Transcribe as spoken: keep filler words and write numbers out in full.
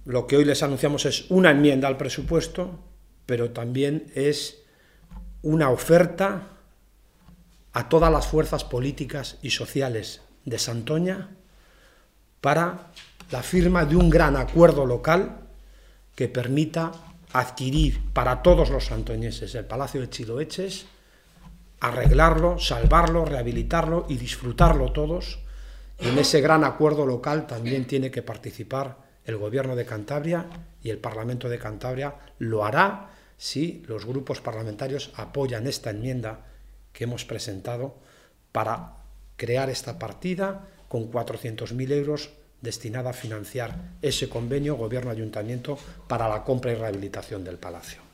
lo que hoy les anunciamos es una enmienda al presupuesto, pero también es una oferta a todas las fuerzas políticas y sociales de Santoña para la firma de un gran acuerdo local que permita adquirir para todos los santoñeses el Palacio de Chiloeches, arreglarlo, salvarlo, rehabilitarlo y disfrutarlo todos. Y en ese gran acuerdo local también tiene que participar el Gobierno de Cantabria, y el Parlamento de Cantabria lo hará si los grupos parlamentarios apoyan esta enmienda que hemos presentado para crear esta partida con cuatrocientos mil euros destinada a financiar ese convenio Gobierno-Ayuntamiento para la compra y rehabilitación del Palacio.